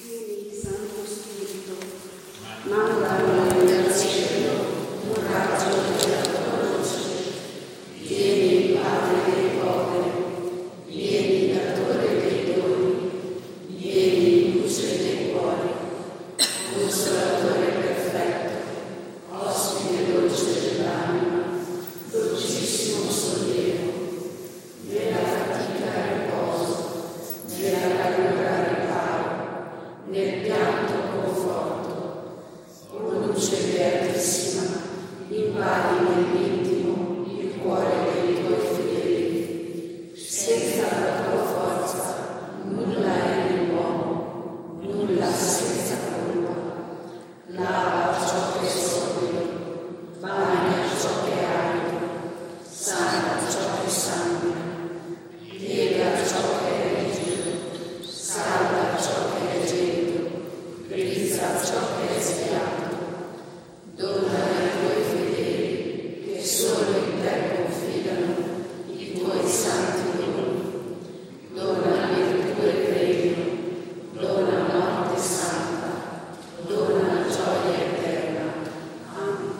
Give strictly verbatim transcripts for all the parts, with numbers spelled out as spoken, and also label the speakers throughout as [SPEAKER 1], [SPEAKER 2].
[SPEAKER 1] Vieni, Santo Spirito, manda dal cielo un raggio della tua luce. Vieni, Padre dei poveri, vieni, datore dei doni, vieni, luce dei cuori, consolatore perfetto, ospite dolce dell'anima, dolcissimo sollievo, nella fatica riposo, nella calura riparo, nel pianto conforto. O luce beatissima, invadi nell'intimo il cuore dei tuoi fedeli. Senza la tua forza nulla è nell'uomo, nulla senza colpa. Lava ciò che è solido, bagna ciò che è arido, sana ciò che sanguina, piega ciò che è rigido, salva ciò che è gelido, rizza ciò che è sfiato. Dona ai tuoi fedeli, che solo in te confidano, i tuoi santi doni. Dona virtù e premio, dona morte santa, dona gioia eterna. Amen.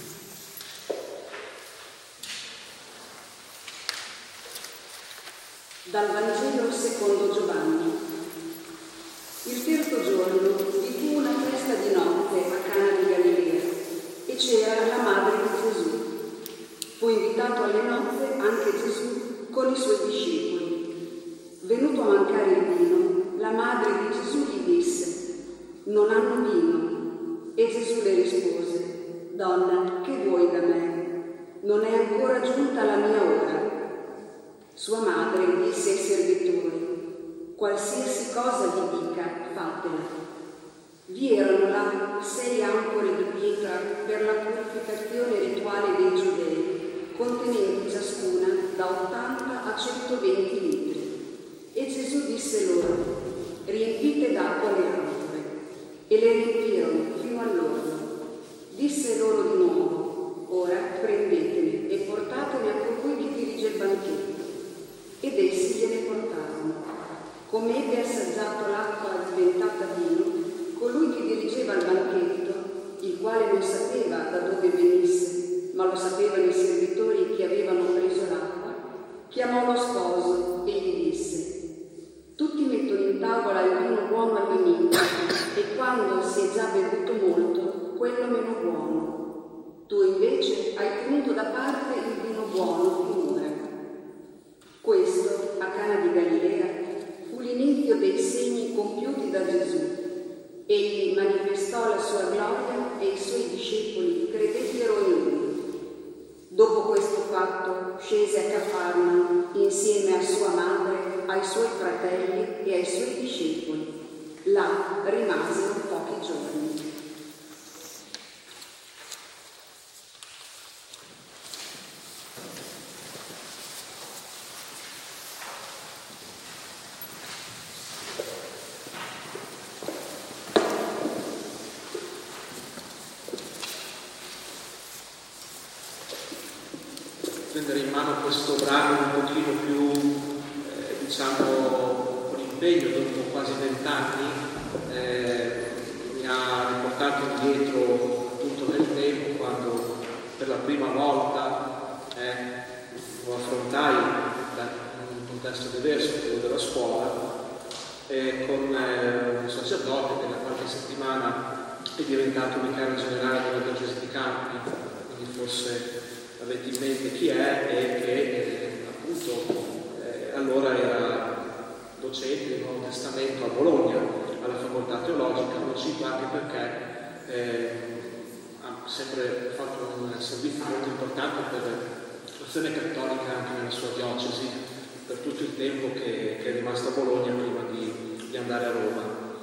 [SPEAKER 1] Dal Vangelo secondo Giovanni. Il terzo giorno vi fu una festa di notte a Cana di Galilea e c'era la madre di Gesù. Fu invitato alle nozze anche Gesù con i suoi discepoli. Venuto a mancare il vino, la madre di Gesù gli disse: non hanno vino. E Gesù le rispose: donna, che vuoi da me? Non è ancora giunta la mia ora. Sua madre disse ai servitori: qualsiasi cosa vi dica, fatela. Vi erano là sei ancore di pietra per la purificazione rituale dei giudei, contenenti ciascuna da ottanta a centoventi litri. E Gesù disse loro: riempite d'acqua le anfore. E le riempirono fino all'orlo. Disse loro di nuovo: ora prendetene e portatene a colui che dirige il banchetto. Ed essi gliene portarono. Come ebbe assaggiato l'acqua diventata vino, colui che dirigeva il banchetto, il quale non sapeva da dove venisse, ma lo sapevano i servitori che avevano preso l'acqua, chiamò lo sposo e gli disse: tutti mettono in tavola il vino buono all'inizio e quando si è già bevuto molto, quello meno buono. Tu invece hai tenuto da parte il vino buono finora. Questo, a Cana di Galilea, fu l'inizio dei segni compiuti da Gesù. Egli manifestò la sua gloria e i suoi discepoli credettero in lui. Dopo questo fatto scese a Cafarnao insieme a sua madre, ai suoi fratelli e ai suoi discepoli. Là rimasero pochi giorni.
[SPEAKER 2] Prendere in mano questo brano un pochino più, eh, diciamo, con impegno, dopo quasi vent'anni, eh, mi ha riportato indietro appunto nel tempo, quando per la prima volta eh, lo affrontai da un contesto diverso, quello della scuola, eh, con eh, un sacerdote che da qualche settimana è diventato vicario generale della diocesi di Campi, quindi forse avete in mente chi è, e che eh, appunto eh, allora era docente del Nuovo Testamento a Bologna, alla facoltà teologica. Lo cito anche perché eh, ha sempre fatto un servizio molto importante per l'azione cattolica anche nella sua diocesi, per tutto il tempo che, che è rimasto a Bologna prima di, di andare a Roma.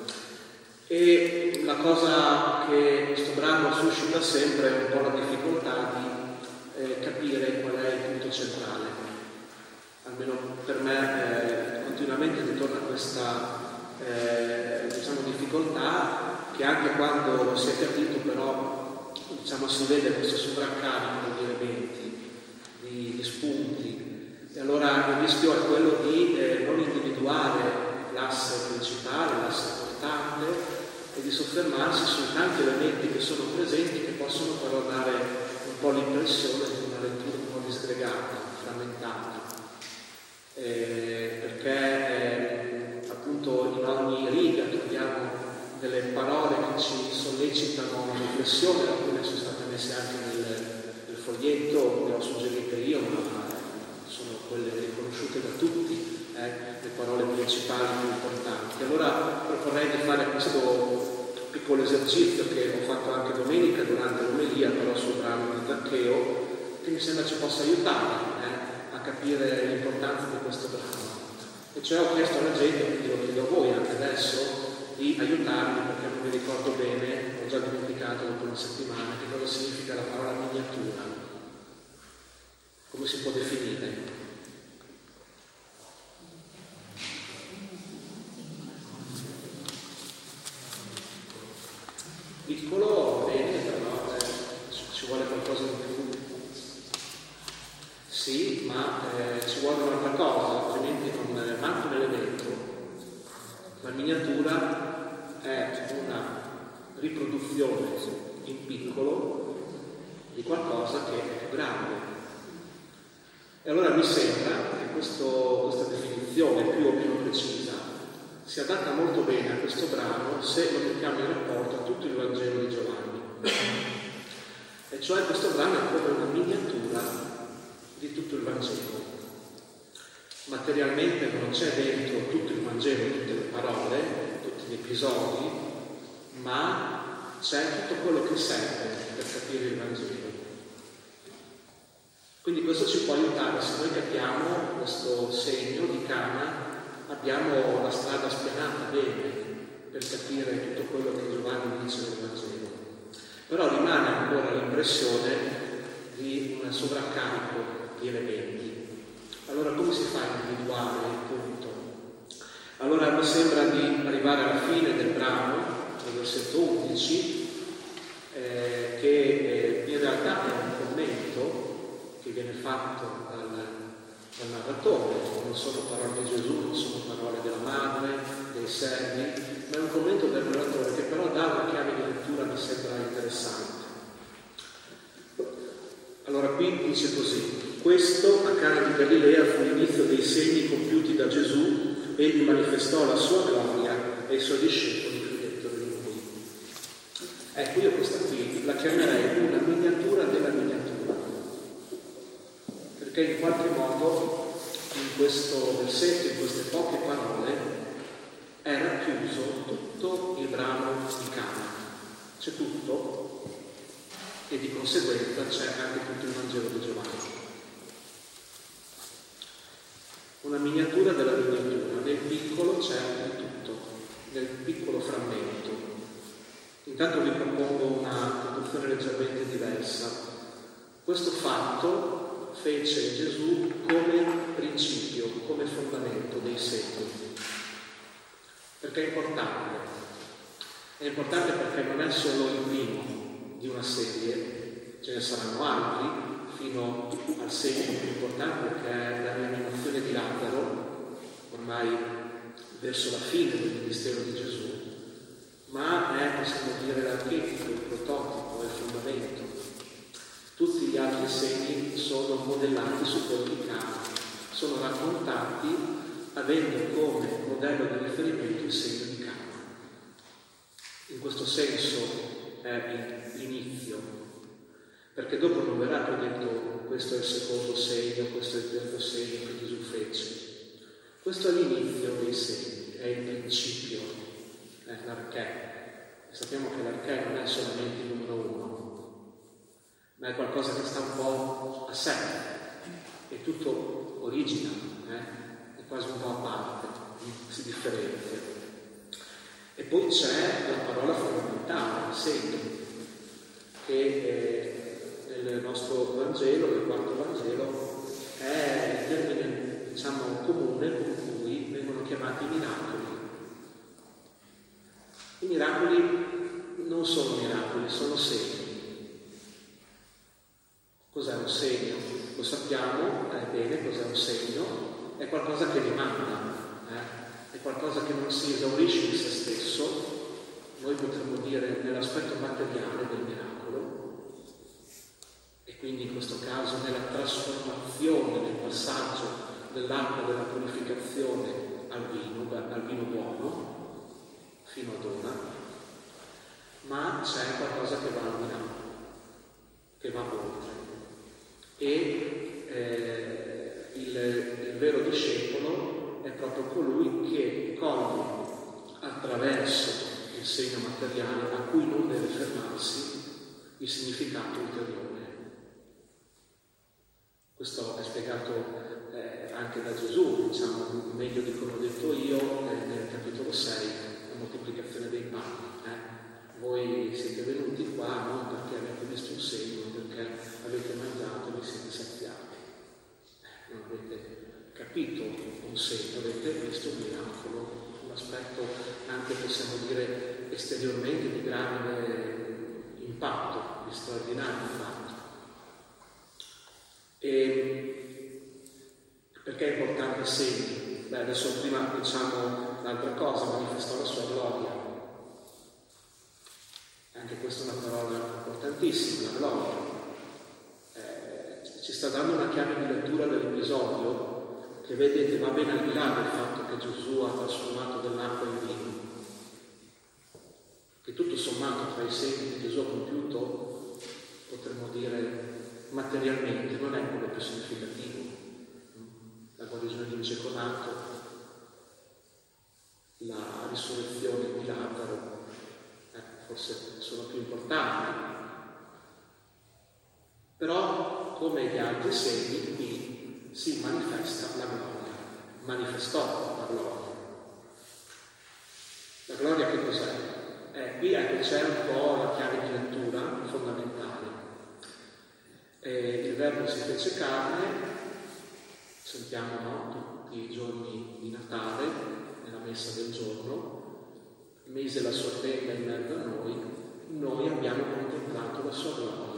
[SPEAKER 2] E la cosa che questo brano suscita sempre è un po' la difficoltà di Eh, capire qual è il punto centrale. Almeno per me eh, continuamente ritorna questa eh, diciamo difficoltà, che anche quando lo si è capito però diciamo si vede questo sovraccarico di elementi, di, di spunti, e allora il rischio è quello di eh, non individuare l'asse principale, l'asse portante, soffermarsi sui tanti elementi che sono presenti, che possono però dare un po' l'impressione di una lettura un po' disgregata, frammentata, eh, perché eh, appunto in ogni riga troviamo delle parole che ci sollecitano una riflessione, alcune sono state messe anche nel, nel foglietto, le ho suggerite io, ma sono quelle riconosciute da tutti, eh, le parole principali più importanti. Allora proporrei di fare questo piccolo esercizio che ho fatto anche domenica durante l'omelia, però sul brano di Zaccheo, che mi sembra ci possa aiutare eh, a capire l'importanza di questo brano. E cioè ho chiesto alla gente, quindi lo chiedo a voi anche adesso, di aiutarmi, perché non mi ricordo bene, ho già dimenticato dopo una settimana, che cosa significa la parola miniatura. Come si può definire? Piccolo, bene, però eh, ci vuole qualcosa di più. Sì, ma eh, ci vuole un'altra cosa, altrimenti non eh, manca un elemento. La miniatura è una riproduzione in piccolo di qualcosa che è più grande. E allora mi sembra che questo, questa definizione più o meno precisa si adatta molto bene a questo brano se lo mettiamo in rapporto a tutto il Vangelo di Giovanni. E cioè questo brano è come una miniatura di tutto il Vangelo. Materialmente non c'è dentro tutto il Vangelo, tutte le parole, tutti gli episodi, ma c'è tutto quello che serve per capire il Vangelo. Quindi questo ci può aiutare, se noi capiamo questo segno di Cana, abbiamo la strada spianata bene per capire tutto quello che Giovanni dice nel Vangelo. Però rimane ancora l'impressione di un sovraccarico di elementi. Allora come si fa a individuare il punto? Allora mi sembra di arrivare alla fine del brano, al versetto undici, eh, che eh, in realtà è un commento che viene fatto dal, dal narratore, non sono parole di Gesù, non sono parole della madre, dei servi, ma è un commento del narratore che però dà una chiave di lettura mi sembra interessante. Allora qui dice così: questo a Cana di Galilea fu l'inizio dei segni compiuti da Gesù, egli manifestò la sua gloria e i suoi discepoli credettero in lui. Ecco, io questa qui la chiamerei una miniatura della miniatura, perché in qualche modo in questo versetto, in queste poche parole, è racchiuso tutto il brano di Cana. C'è tutto e di conseguenza c'è anche tutto il Vangelo di Giovanni. Una miniatura della miniatura, nel piccolo c'è di tutto, nel piccolo frammento. Intanto vi propongo una traduzione leggermente diversa. Questo fatto fece Gesù come principio, come fondamento dei secoli. Perché è importante. È importante perché non è solo il primo di una serie, ce ne saranno altri, fino al segno più importante che è la rianimazione di Lazzaro, ormai verso la fine del ministero di Gesù, ma è, possiamo dire, l'archetipo, il prototipo, il fondamento. Tutti gli altri segni sono modellati su quello di Cana, sono raccontati avendo come modello di riferimento il segno di Cana. In questo senso è l'inizio, perché dopo non verrà più detto questo è il secondo segno, questo è il terzo segno che Gesù fece. Questo è l'inizio dei segni, è il principio, è l'archè. E sappiamo che l'archè non è solamente il numero uno, ma è qualcosa che sta un po' a sé, è tutto origina, eh? È quasi un po' a parte, si differenzia. E poi c'è la parola fondamentale, il segno, che eh, nel nostro Vangelo, nel quarto Vangelo, è il termine, diciamo, comune con cui vengono chiamati miracoli. I miracoli non sono miracoli, sono segni. Cos'è un segno? Lo sappiamo, è bene, cos'è un segno? È qualcosa che rimanda, eh? È qualcosa che non si esaurisce in se stesso, noi potremmo dire nell'aspetto materiale del miracolo, e quindi in questo caso nella trasformazione, nel passaggio dell'acqua della purificazione al vino, al vino buono, fino ad ora, ma c'è qualcosa che va al di là, che va oltre. E eh, il, il vero discepolo è proprio colui che coglie attraverso il segno materiale, a cui non deve fermarsi, il significato ulteriore. Questo è spiegato eh, anche da Gesù, diciamo, meglio di come ho detto io, eh, nel capitolo sei, la moltiplicazione dei pani. Eh. Voi siete venuti qua non perché avete visto un segno, perché avete mangiato e vi siete saziati. Eh, non avete capito un segno, avete visto un miracolo, un aspetto anche, possiamo dire, esteriormente di grande impatto, di straordinario impatto. E perché è importante il segno? Beh, adesso prima diciamo l'altra cosa, manifestò la sua gloria. Anche questa è una parola importantissima, la gloria. Eh, ci sta dando una chiave di lettura dell'episodio che, vedete, va ben al di là del fatto che Gesù ha trasformato dell'acqua in vino. Che tutto sommato tra i segni che Gesù ha compiuto, potremmo dire, materialmente non è quello più significativo. La guarigione di un cieco nato, la risurrezione di Lazzaro, eh, forse sono più importanti. Però, come gli altri segni, qui si manifesta la gloria, manifestò la gloria. La gloria che cos'è? Eh, qui ecco, c'è un po' la chiave di lettura fondamentale. E il Verbo si fece carne, sentiamo, no, tutti i giorni di Natale, nella messa del giorno, mise la sua tenda in mezzo a noi, noi abbiamo contemplato la sua gloria.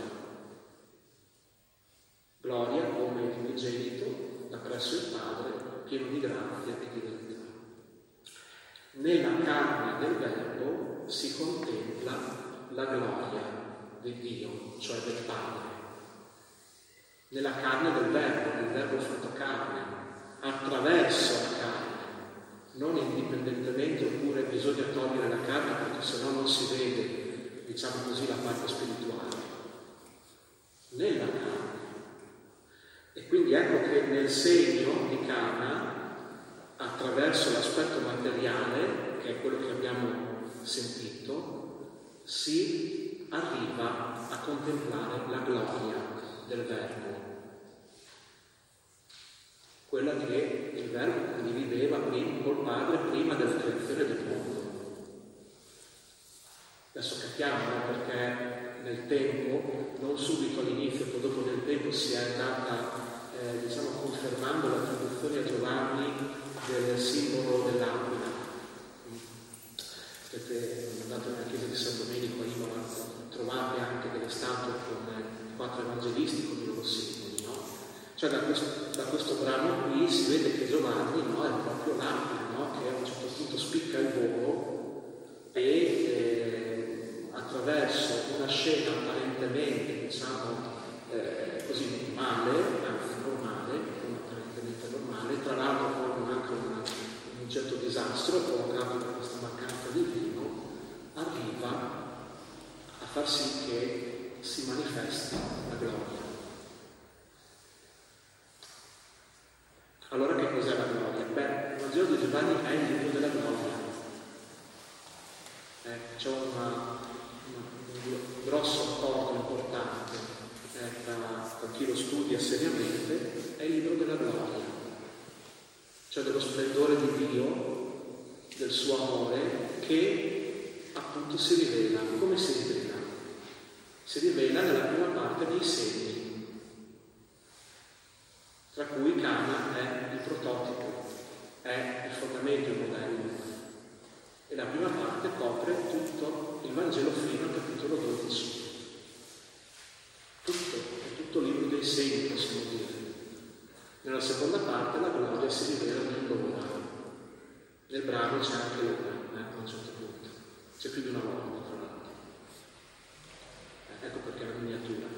[SPEAKER 2] Gloria come il unigenito da presso il Padre, pieno di grazia e di verità. Nella carne del Verbo si contempla la gloria di Dio, cioè del Padre. Nella carne del Verbo, del Verbo fatto carne, attraverso la carne, non indipendentemente, oppure bisogna togliere la carne perché sennò non si vede, diciamo così, la parte spirituale. Nella carne. E quindi ecco che nel segno di Cana, attraverso l'aspetto materiale, che è quello che abbiamo sentito, si arriva a contemplare la gloria del Verbo, quella che il Verbo condivideva col Padre prima della creazione del mondo. Adesso capiamo, no? Perché nel tempo, non subito all'inizio, poi dopo nel tempo si è andata eh, diciamo confermando l'attribuzione a Giovanni del simbolo dell'aquila. Siete andate nella chiesa di San Domenico a Imola, trovate anche delle statue con quattro evangelisti con i loro simboli, no? Cioè da questo, da questo brano qui si vede che Giovanni, no, è proprio l'aquila, no? Che a un certo punto spicca il volo e eh, attraverso una scena apparentemente, diciamo, eh, così normale, anzi normale, non apparentemente normale, tra l'altro con anche una, un certo disastro provocato da questa mancanza di vino, arriva a far sì che si manifesti la gloria. Allora che cos'è la gloria? Beh, il Vangelo di Giovanni è il libro della gloria. Eh, c'è una, una, un grosso accordo importante eh, tra, tra chi lo studia seriamente, è il libro della gloria, cioè dello splendore di Dio, del suo amore, che appunto si rivela. Come si rivela? Si rivela nella prima parte dei segni, tra cui Cana è il prototipo, è il fondamento, il modello. E la prima parte copre tutto il Vangelo fino al capitolo dodici. Tutto, è tutto il libro dei segni, possiamo dire. Nella seconda parte la gloria si rivela nell'ora. Nel brano c'è anche l'ora, eh, a un certo punto. c'è più di una volta, tra l'altro. Eh, ecco perché è una miniatura.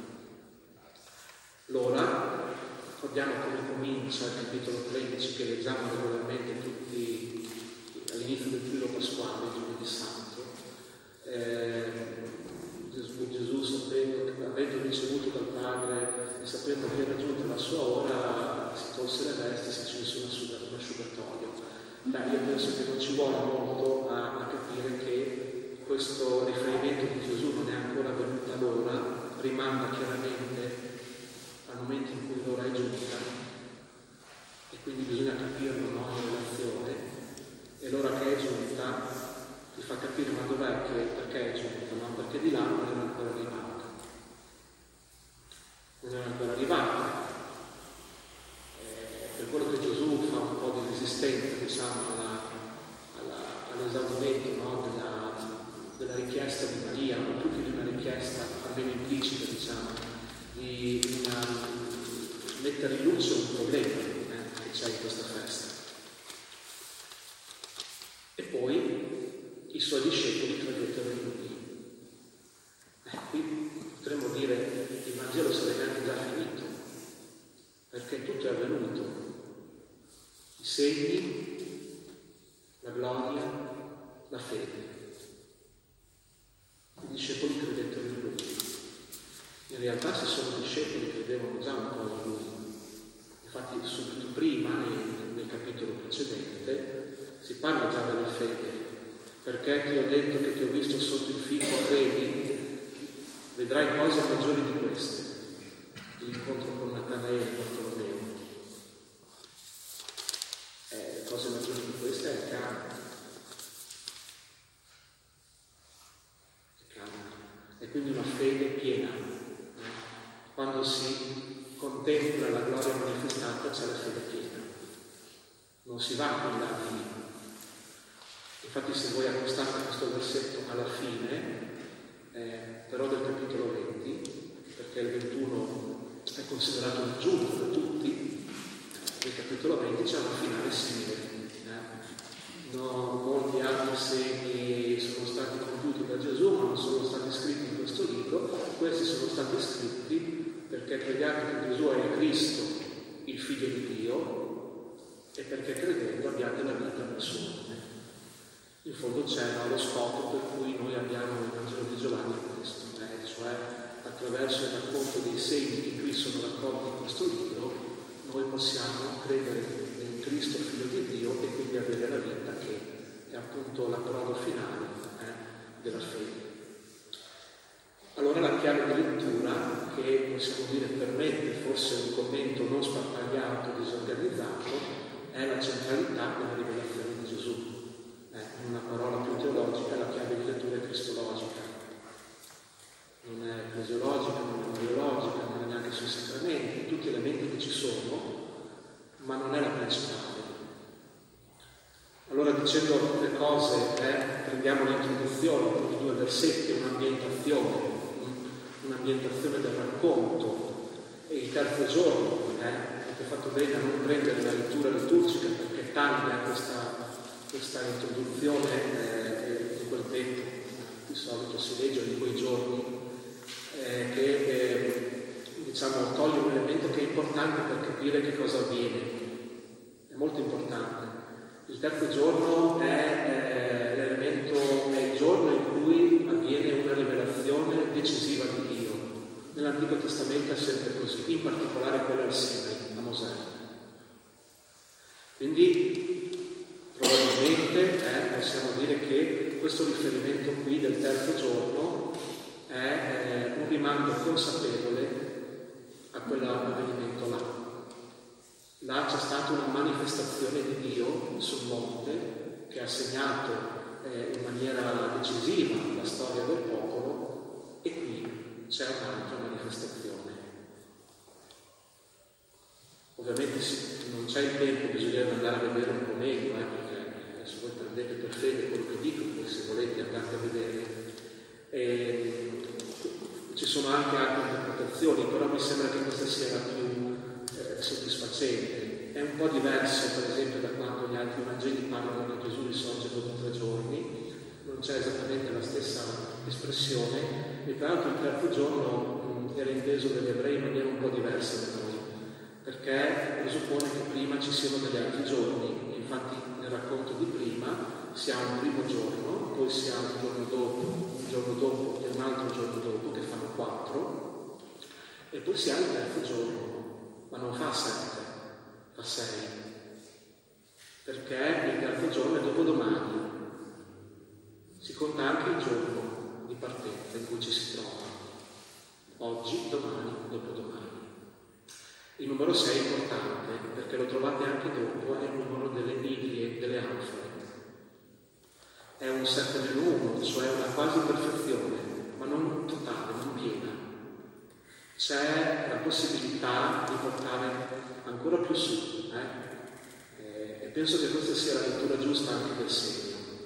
[SPEAKER 2] L'ora, ricordiamo come comincia il capitolo tredici che leggiamo regolarmente tutti all'inizio del Trilo Pasquale, il giovedì santo. Eh, Gesù, Gesù sapendo, avendo ricevuto dal Padre e sapendo che era giunta la sua ora, si tolse le vesti e si cinse un asciugatoio. Beh, io penso che non ci vuole molto a, a capire che questo riferimento di Gesù non è ancora venuta l'ora, rimanda chiaramente al momento in cui l'ora è giunta e quindi bisogna capirlo, no, in relazione, e l'ora che è giunta ti fa capire ma dov'è che, perché è giunta, no? Perché di là non era ancora arrivata. Non era ancora arrivata. Eh, per quello che Gesù fa un po' di resistenza, diciamo, alla, alla, all'esaurimento, no? della, della richiesta di Maria, ma più che di una richiesta, almeno implicita, diciamo, di una, mettere in luce un problema eh, che c'è in questa festa. E poi i suoi discepoli credettero in lui. Eh, qui potremmo dire che il Vangelo sarebbe anche già finito, perché tutto è avvenuto. I segni, la gloria, la fede. I discepoli credettero in lui. In realtà se sono discepoli credevano già un po' in lui. Infatti subito prima, nel, nel capitolo precedente, si parla già della fede. Perché ti ho detto che ti ho visto sotto il fico, credi? Vedrai cose maggiori di queste. L'incontro con Natanaele e Bartolomeo. Eh, cose maggiori di queste è il Cana. Il Cana. E quindi una fede piena. Quando si contempla la gloria manifestata c'è la fede piena. Non si va in là di. Infatti se voi accostate questo versetto alla fine, eh, però del capitolo venti, perché il ventuno è considerato il giunto da tutti, nel capitolo venti c'è una finale simile. Eh? No, molti altri segni sono stati compiuti da Gesù, ma non sono stati scritti in questo libro. Questi sono stati scritti perché crediate che Gesù è il Cristo, il Figlio di Dio, e perché credendo abbiate la vita nel suo nome. In fondo c'è lo scopo per cui noi abbiamo il Vangelo di Giovanni questo, eh? Cioè attraverso il racconto dei segni che qui sono raccolti in questo libro, noi possiamo credere nel Cristo, Figlio di Dio, e quindi avere la vita che è appunto la parola finale eh, della fede. Allora la chiave di lettura, che possiamo dire permette forse un commento non sparpagliato, disorganizzato, è la centralità della rivelazione di Gesù. Eh, in una parola più teologica, la chiave di lettura è cristologica. Non è ecclesiologica, non è biologica, non è neanche sui sacramenti, tutti elementi che ci sono, ma non è la principale. Allora, dicendo le cose, eh, prendiamo l'introduzione, i due versetti, un'ambientazione, un'ambientazione del racconto, e il terzo giorno, eh, avete fatto bene a non prendere la lettura liturgica perché taglia questa, questa introduzione eh, di quel tempo, di solito si legge in quei giorni, eh, che eh, diciamo toglie un elemento che è importante per capire che cosa avviene, è molto importante. Il terzo giorno è, eh, l'elemento, è il giorno in cui avviene una rivelazione decisiva di Dio. Nell'Antico Testamento è sempre così, in particolare quella al Sinai, a Mosè. Quindi probabilmente eh, possiamo dire che questo riferimento qui del terzo giorno è eh, un rimando consapevole a quell'avvenimento là. Là c'è stata una manifestazione di Dio sul monte che ha segnato eh, in maniera decisiva la storia del popolo, e qui c'è un'altra manifestazione. Ovviamente non c'è il tempo, bisogna andare a vedere un po' meglio, eh, perché adesso voi prendete per fede quello che dico, poi se volete andate a vedere. E ci sono anche altre interpretazioni, però mi sembra che questa sia la più eh, soddisfacente. È un po' diverso, per esempio, da quando gli altri Vangeli parlano che Gesù risorge dopo tre giorni, non c'è esattamente la espressione, e tra l'altro il terzo giorno mh, era inteso dagli ebrei in maniera un po' diversa da noi, perché presuppone che prima ci siano degli altri giorni. Infatti nel racconto di prima si ha un primo giorno, poi si ha un giorno dopo, un giorno dopo e un altro giorno dopo, che fanno quattro, e poi si ha il terzo giorno, ma non fa sette, fa sei, perché il terzo giorno è dopodomani. Si conta anche il giorno di partenza in cui ci si trova, oggi, domani, dopodomani. Il numero sei è importante perché lo trovate anche dopo, è il numero delle miglia, delle anfore. È un sette meno uno, cioè una quasi perfezione, ma non totale, non piena. C'è la possibilità di portare ancora più su, eh? E, e penso che questa sia la lettura giusta anche del segno.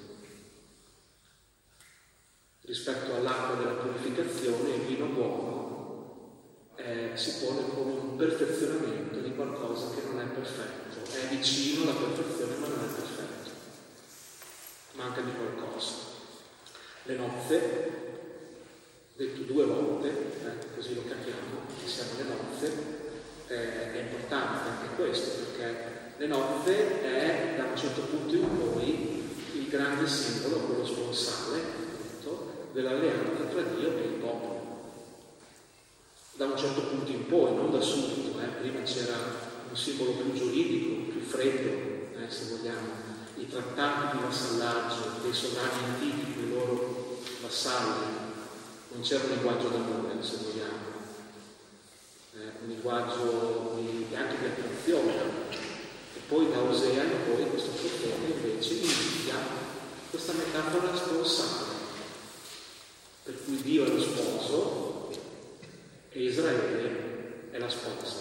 [SPEAKER 2] Rispetto all'acqua della purificazione, il vino buono eh, si pone come un perfezionamento di qualcosa che non è perfetto, è vicino alla perfezione ma non è perfetto, manca di qualcosa. Le nozze, detto due volte, eh, così lo capiamo, che siamo le nozze, eh, è importante anche questo, perché le nozze è da un certo punto in poi il grande simbolo, quello sponsale, dell'alleanza tra Dio e il popolo. Da un certo punto in poi, non da subito, eh. Prima c'era un simbolo più giuridico, più freddo, eh, se vogliamo, i trattati di vassallaggio dei sovrani antichi con i loro vassalli, non c'era un linguaggio d'amore, se vogliamo, eh, un linguaggio di, anche di attrazione. E poi da Osea in poi questo profeta invece inizia questa metafora sponsale, per cui Dio è lo sposo e Israele è la sposa.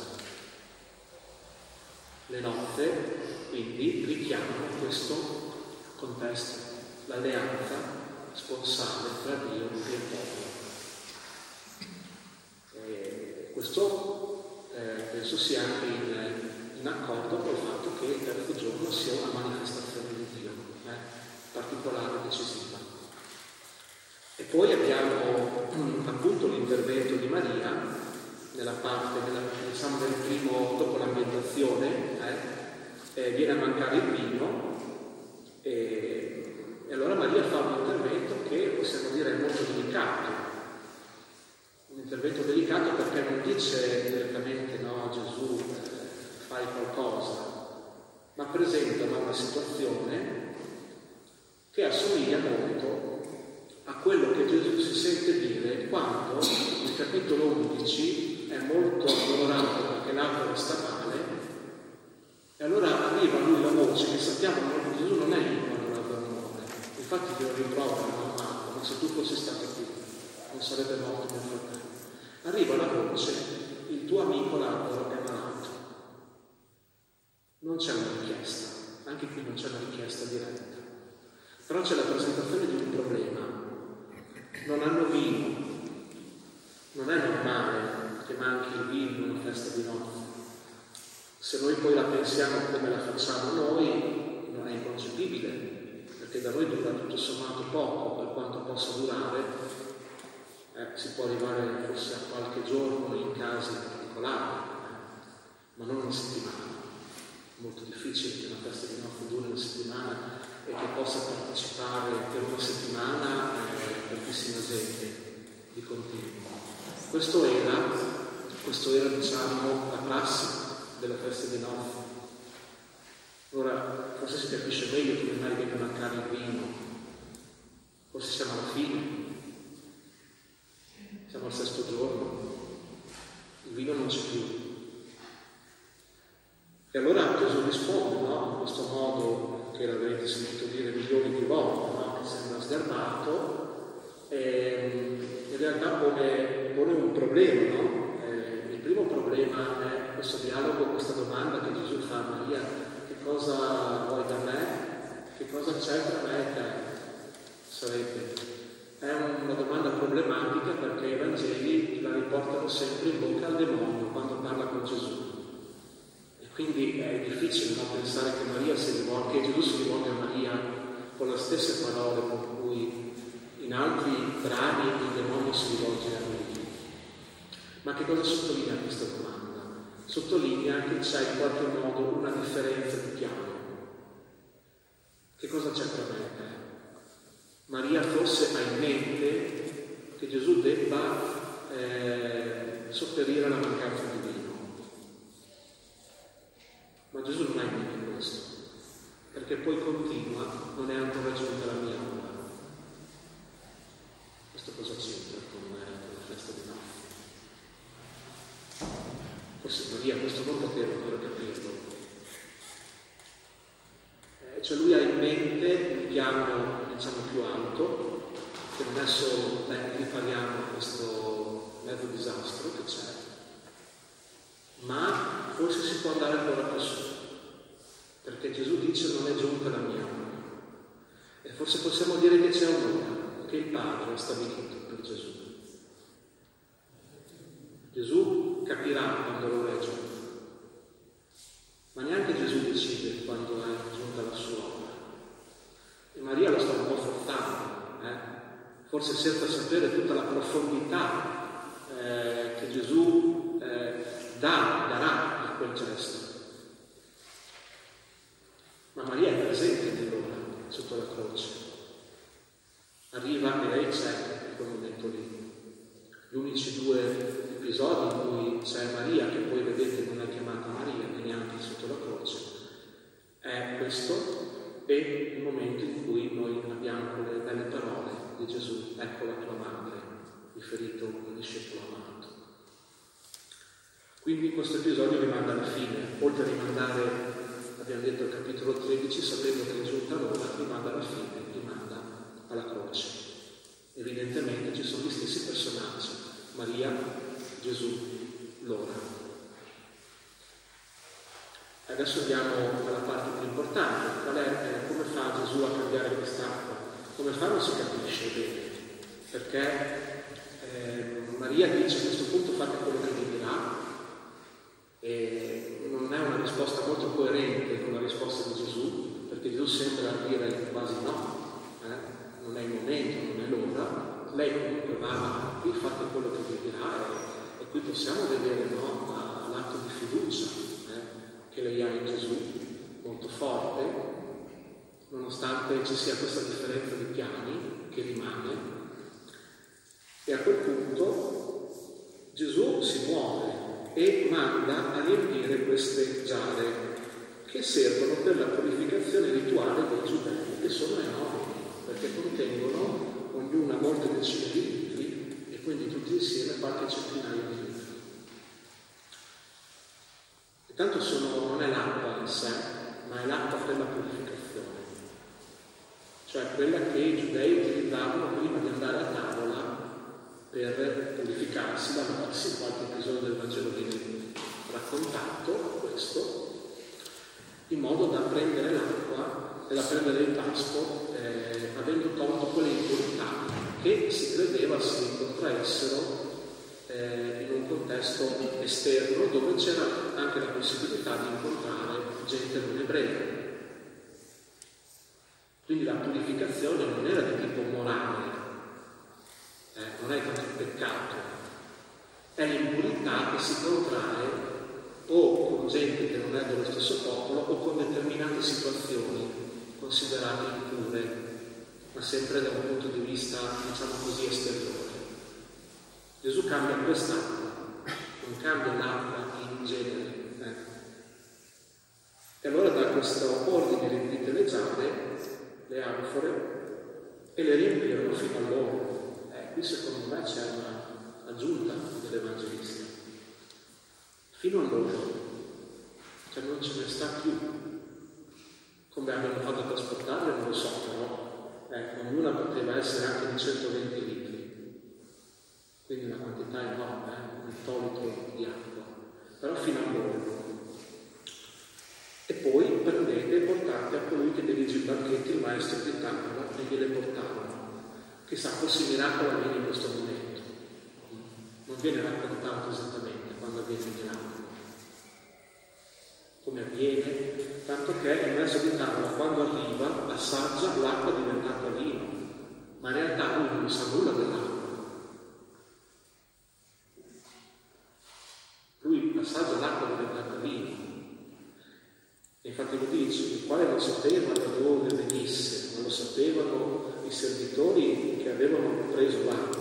[SPEAKER 2] Le nozze quindi richiamano questo contesto, l'alleanza sponsale tra Dio e il popolo. E questo eh, penso sia anche in, in accordo col fatto che il terzo giorno sia una manifestazione di Dio, eh, particolare e decisiva. E poi abbiamo appunto l'intervento di Maria nella parte, nella, diciamo del primo, dopo l'ambientazione, eh, eh, viene a mancare il vino e, e allora Maria fa un intervento che possiamo dire è molto delicato, un intervento delicato perché non dice direttamente no Gesù eh, fai qualcosa, ma presenta una situazione che assomiglia molto a quello che Gesù si sente dire quando nel capitolo undici è molto addolorato perché l'altro sta male e allora arriva a lui la voce che sappiamo che Gesù non è innamorato d'amore, infatti glielo rimproverano, ma, ma se tu fossi stato qui non sarebbe morto mio fratello. Arriva la voce, il tuo amico Lazzaro è malato. Non c'è una richiesta, anche qui non c'è una richiesta diretta, però c'è la presentazione di un problema. Non hanno vino, non è normale che manchi il vino in una festa di nozze. Se noi poi la pensiamo come la facciamo noi, non è inconcepibile, perché da noi dura tutto sommato poco, per quanto possa durare, eh, si può arrivare forse a qualche giorno in casi particolari, ma non una settimana. Molto difficile che una festa di nozze duri una settimana e che possa partecipare per una settimana eh, tantissima gente di continuo. Questo era, questo era diciamo la prassi della festa di nozze. Ora forse si capisce meglio che magari viene a mancare il vino, forse siamo alla fine, siamo al sesto giorno, il vino non c'è più. E allora Gesù risponde, no? In questo modo che l'avrete sentito dire milioni di volte, no? Che sembra sgarbato, e in realtà pone, pone un problema, no? Eh, il primo problema è questo dialogo, questa domanda che Gesù fa a Maria: che cosa vuoi da me? Che cosa c'è tra me e te? Sarebbe. È una domanda problematica perché i Vangeli la riportano sempre in bocca al demonio quando parla con Gesù. Quindi è difficile no, pensare che Maria si rivolga, che Gesù si rivolga a Maria con le stesse parole con cui in altri brani il demonio si rivolge a lui. Ma che cosa sottolinea questa domanda? Sottolinea che c'è in qualche modo una differenza di piano. Che cosa c'è tra me e te? Maria forse ha in mente che Gesù debba eh, sopperire alla mancanza di vino. Ma Gesù non ha in mente questo, perché poi continua, non è ancora giunta la mia ora. Questo cosa c'entra con, eh, con la festa di Natale? Forse Maria questo non poteva ancora capirlo. Eh, cioè lui ha in mente un piano, diciamo, più alto, che non è solo, beh, ripariamo questo mezzo disastro che c'è, ma forse si può andare ancora più su, perché Gesù dice non è giunta la mia ora. E forse possiamo dire che c'è un'ora che il Padre ha stabilito per Gesù. Gesù capirà quando l'ora è giunta, ma neanche Gesù decide quando è giunta la sua ora. E Maria lo sta un po' forzando, eh? Forse senza sapere tutta la profondità eh, che Gesù eh, dà, darà a quel gesto. Ma Maria è presente nell'ora, sotto la croce. Arriva e lei c'è in quel momento lì. Gli unici due episodi in cui c'è Maria, che poi vedete non è chiamata Maria, neanche sotto la croce, è questo e il momento in cui noi abbiamo quelle belle parole di Gesù: ecco la tua madre, riferito al discepolo amato. Quindi questo episodio rimanda alla fine, oltre a rimandare, abbiamo detto al capitolo tredici, sapendo che è giunta l'ora, rimanda alla fine, rimanda alla croce. Evidentemente ci sono gli stessi personaggi: Maria, Gesù, l'ora. Adesso andiamo alla parte più importante: qual è, eh, come fa Gesù a cambiare quest'acqua? Come fa non si capisce bene, perché eh, Maria dice a questo punto fate quello che vi dirà, e non è una risposta molto coerente con la risposta di Gesù, perché Gesù sembra dire quasi no, eh? Non è il momento, non è l'ora. Lei comunque va avanti, fate quello che vi dirà, e, e qui possiamo vedere, no, l'atto di fiducia eh, che lei ha in Gesù, molto forte, nonostante ci sia questa differenza di piani che rimane. E a quel punto Gesù si muove e manda a riempire queste giare che servono per la purificazione rituale dei giudei, che sono enormi, perché contengono ognuna molte decine di litri e quindi tutti insieme qualche centinaio di litri. E tanto sono, non è l'acqua in sé, ma è l'acqua per la purificazione, cioè quella che i giudei utilizzavano prima di andare a tavola per purificarsi, lavarsi. In qualche episodio del Vangelo viene raccontato questo, in modo da prendere l'acqua e da prendere il pasto eh, avendo tolto quelle impurità che si credeva si contraessero eh, in un contesto esterno, dove c'era anche la possibilità di incontrare gente non ebrea. Quindi la purificazione non era di tipo morale, eh, non è tanto il peccato, è l'impurità che si contrae o con gente che non è dello stesso popolo o con determinate situazioni considerate impure, ma sempre da un punto di vista, diciamo così, esteriore. Gesù cambia quest'acqua, non cambia l'acqua in genere. Eh. E allora da questo ordine riempite le giare, le anfore, e le riempirono fino all'oro. Eh, qui secondo me c'è una aggiunta dell'Evangelista. Fino all'oro, cioè non ce ne sta più. Come abbiano fatto a trasportarle non lo so, però eh, ognuna poteva essere anche di centoventi litri, quindi una quantità enorme, eh, un tolito di acqua, però fino all'oro. E poi prendete e portate a colui che dirige il banchetto, il maestro di tavola, e gliele portarono. Chissà, forse il miracolo avviene in questo momento, non viene raccontato esattamente quando avviene il miracolo, come avviene, tanto che il maestro di tavola, quando arriva, assaggia l'acqua diventata vino, ma in realtà lui non sa nulla dell'acqua. Lui assaggia l'acqua diventata vino. E infatti lo dice, il quale non sapeva da dove venisse, non lo sapevano i servitori che avevano preso l'acqua.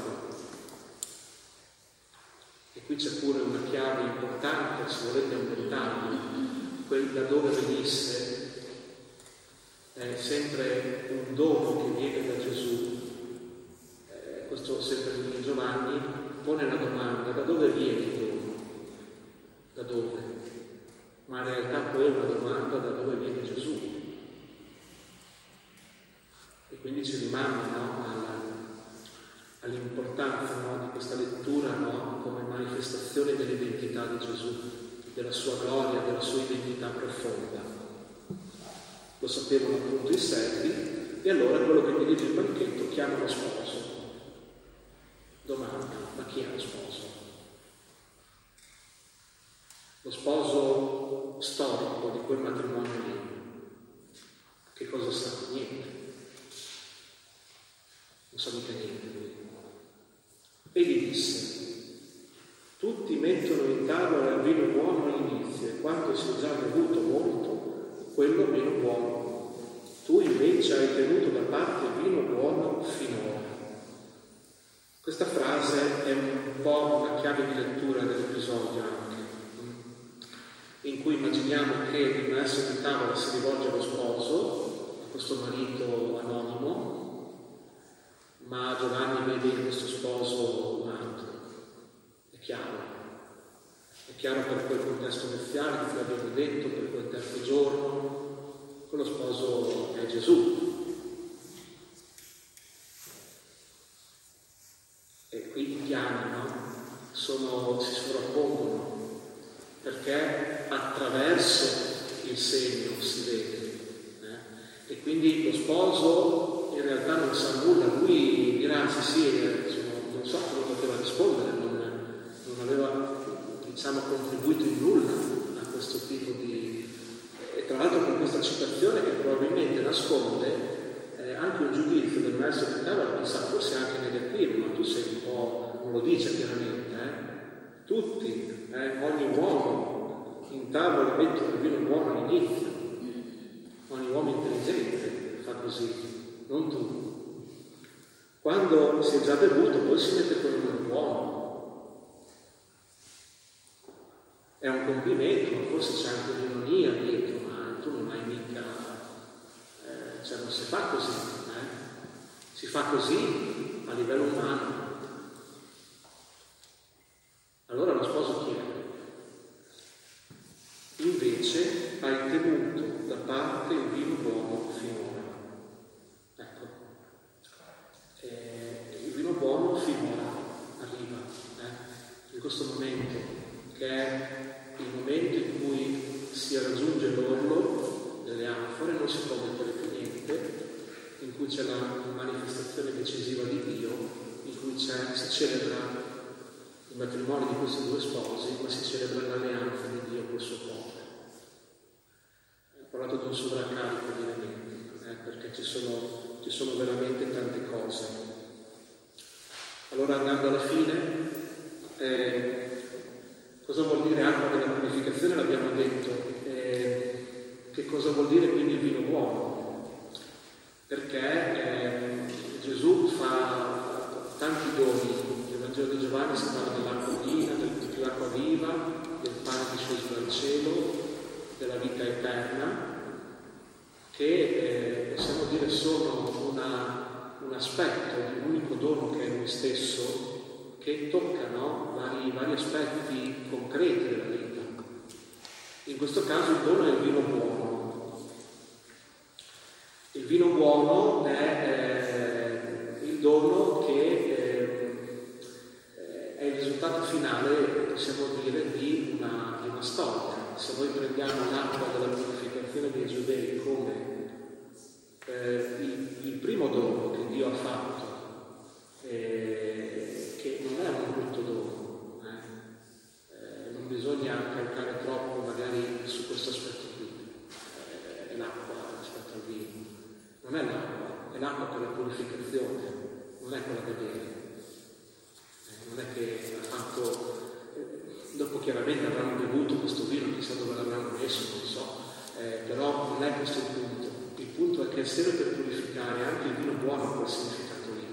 [SPEAKER 2] E qui c'è pure una chiave importante, se volete un dettaglio, quel da dove venisse è sempre un dono che viene da Gesù. Eh, questo sempre in Giovanni pone la domanda: da dove viene il dono? Da dove? Ma in realtà poi è una domanda: da dove viene Gesù? E quindi ci rimanda, no, alla, all'importanza, no, di questa lettura, no, come manifestazione dell'identità di Gesù, della sua gloria, della sua identità profonda. Lo sapevano appunto i servi, e allora quello che dirige il banchetto chiama lo sposo. Domanda: ma chi è lo sposo? Lo sposo storico di quel matrimonio lì, che cosa sa? Niente. Non sa mica niente lui. E gli disse: tutti mettono in tavola il vino buono all'inizio, e quando si è già bevuto molto, quello meno buono. Tu invece hai tenuto da parte il vino buono finora. Questa frase è un po' una chiave di lettura dell'episodio anche, in cui immaginiamo che il maestro di tavola si rivolge allo sposo, a questo marito anonimo, ma Giovanni vede in questo sposo un altro. È chiaro. È chiaro per quel contesto iniziale che abbiamo detto, per quel terzo giorno, quello sposo è Gesù. E qui i piani, no? Sono, si sovrappongono, perché attraverso il segno si vede. Eh? E quindi lo sposo in realtà non sa nulla, lui dirà sì sì, insomma, non so come poteva rispondere, non, non aveva, diciamo, contribuito in nulla a questo tipo di... E tra l'altro con questa citazione che probabilmente nasconde eh, anche un giudizio del maestro di tavola, chissà, forse anche negativo, ma tu sei un po', non lo dice chiaramente, eh? Tutti, eh, ogni uomo in tavola mette il vino buono all'inizio, ogni uomo intelligente fa così, non tu. Quando si è già bevuto, poi si mette quello buono. È un complimento, ma forse c'è anche un'ironia dietro, ma tu non hai mica, eh, cioè non si fa così, eh? Si fa così a livello umano. Allora lo sposo chiede: invece hai tenuto da parte il vino buono finora. Ecco, eh, il vino buono finora arriva, eh? In questo momento, che è il momento in cui si raggiunge l'orlo delle anfore, non si può mettere più niente, in cui c'è la manifestazione decisiva di Dio, in cui c'è, si celebra il matrimonio di questi due sposi, ma si celebra l'alleanza di Dio col suo popolo. Ho parlato di un sovraccarico di elementi, eh, perché ci sono, ci sono veramente tante cose. Allora, andando alla fine, eh, cosa vuol dire acqua della purificazione? L'abbiamo detto. Eh, che cosa vuol dire quindi il vino buono? Perché eh, Gesù fa tanti doni. Nel Vangelo di Giovanni si parla dell'acqua viva, dell'acqua viva, del pane disceso dal cielo, della vita eterna, che eh, possiamo dire sono una, un aspetto di un unico dono che è Lui stesso, che toccano vari, vari aspetti concreti della vita. In questo caso il dono è il vino buono. Il vino buono è eh, il dono che eh, è il risultato finale, possiamo dire, di una, di una storia. Se noi prendiamo l'acqua della purificazione dei giudei come eh, il, il primo dono che Dio ha fatto, eh, che non è un brutto dono, eh? Eh, non bisogna calcare troppo magari su questo aspetto qui, eh, è l'acqua rispetto al vino, non è l'acqua, è l'acqua per la purificazione, non è quella da bere. Eh, non è che ha fatto, eh, dopo chiaramente avranno bevuto questo vino, chissà dove l'avranno messo, non so, eh, però non è questo il punto. Il punto è che serve per purificare, anche il vino buono ha quel significato lì.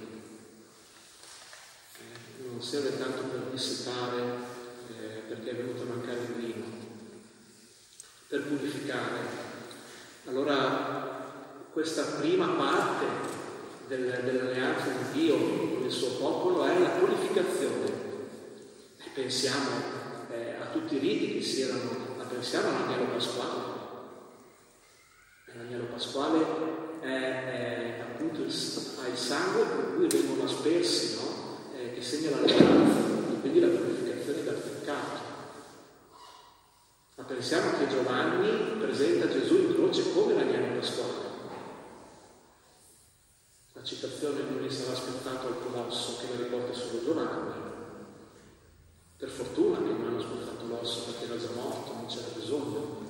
[SPEAKER 2] Eh, non serve tanto per dissetare, eh, perché è venuto a mancare il vino, per purificare. Allora, questa prima parte del, dell'alleanza di Dio con il suo popolo è la purificazione. E pensiamo eh, a tutti i riti che si erano, ma pensiamo all'agnello pasquale. L'agnello pasquale è, è appunto il, ha il sangue con cui vengono aspersi, no? eh, che segna l'alleanza, e quindi la purificazione dal peccato. Ma pensiamo che Giovanni presenta Gesù in croce come l'agnello pasquale. La citazione non mi sarà aspettato al colosso che la riporta solo Giovanni. Per fortuna che non hanno aspettato l'osso perché era già morto, non c'era bisogno.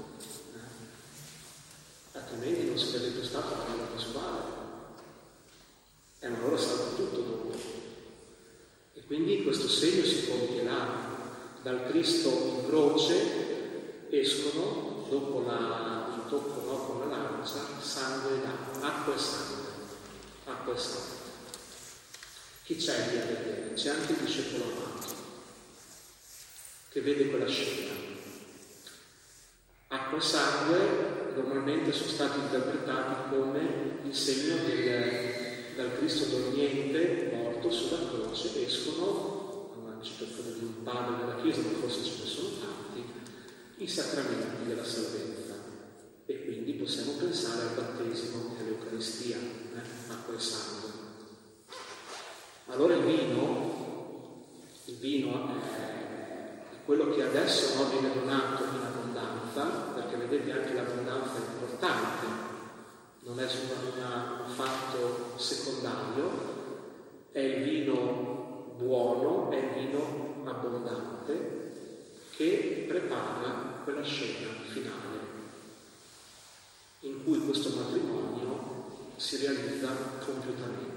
[SPEAKER 2] Eh? Altrimenti non sarebbe più stato l'agnello pasquale. E eh, ma allora salta tutto dopo. E quindi questo segno si compie là. Dal Cristo in croce escono, dopo la, il tocco no, con la lancia, sangue e acqua, acqua e sangue, acqua e sangue. Chi c'è lì a vedere? C'è anche il discepolo amato, che vede quella scena. Acqua e sangue normalmente sono stati interpretati come il segno del, dal Cristo dormiente, morto sulla croce, escono, una citazione di un padre della Chiesa, ma forse ce ne sono tanti, i sacramenti della salvezza, e quindi possiamo pensare al battesimo e all'Eucaristia, eh? acqua e sangue. Allora il vino, il vino è quello che adesso no, viene donato in abbondanza, perché vedete anche l'abbondanza è importante, non è solo una, un fatto secondario, è il vino buono, è il vino abbondante che prepara quella scena finale in cui questo matrimonio si realizza compiutamente.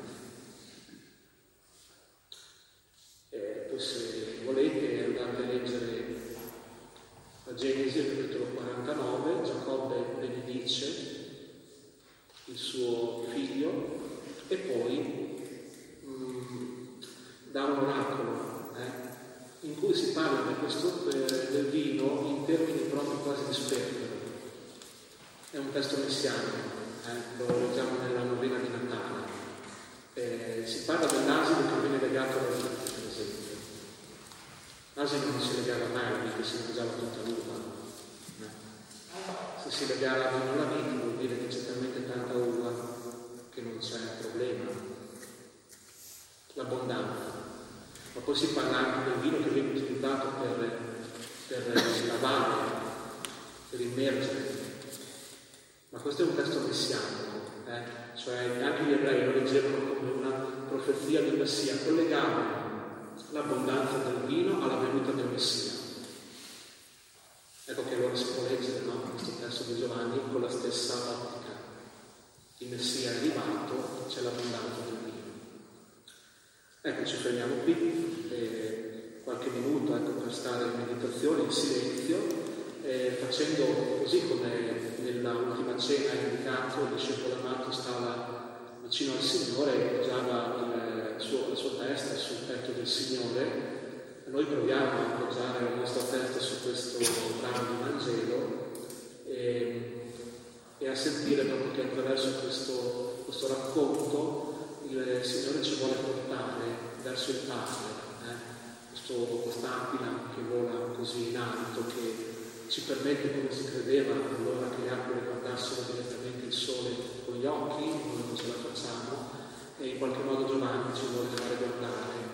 [SPEAKER 2] E poi se volete andate a leggere la Genesi, capitolo quarantanove, Giacobbe benedice il suo figlio e poi mh, dà un oracolo, eh? in cui si parla di questo, eh, del vino in termini proprio quasi di sperpero. È un testo messianico, eh? lo leggiamo nella novena di Natale. Eh, si parla dell'asino che viene legato alla vita, per esempio. L'asino non si legava mai, perché si mangiava tutta l'uva. Eh? Se si legava alla vita vuol dire che c'è talmente tanta uva che non c'è problema. L'abbondanza. Ma poi si parla anche del vino che viene utilizzato per, per lavare, per immergere. Ma questo è un testo messianico, eh? Cioè anche gli ebrei lo leggevano come una profezia del Messia, collegavano l'abbondanza del vino alla venuta del Messia. Ecco che allora si può leggere, no? Questo testo di Giovanni con la stessa ottica. Il Messia è arrivato, c'è l'abbondanza del vino. Ecco, ci fermiamo qui, eh, qualche minuto ecco, per stare in meditazione, in silenzio, eh, facendo così come nella ultima cena indicato, il discepolo amato stava vicino al Signore e appoggiava il suo, la sua testa sul petto del Signore. Noi proviamo a appoggiare la nostra testa su questo brano di Vangelo e, e a sentire proprio che attraverso questo, questo racconto il Signore ci vuole portare verso il Padre, eh? Questo, quest'aquila che vola così in alto, che ci permette, come si credeva allora, che le aquile guardassero direttamente il sole con gli occhi, noi non ce la facciamo, e in qualche modo Giovanni ci vuole fare guardare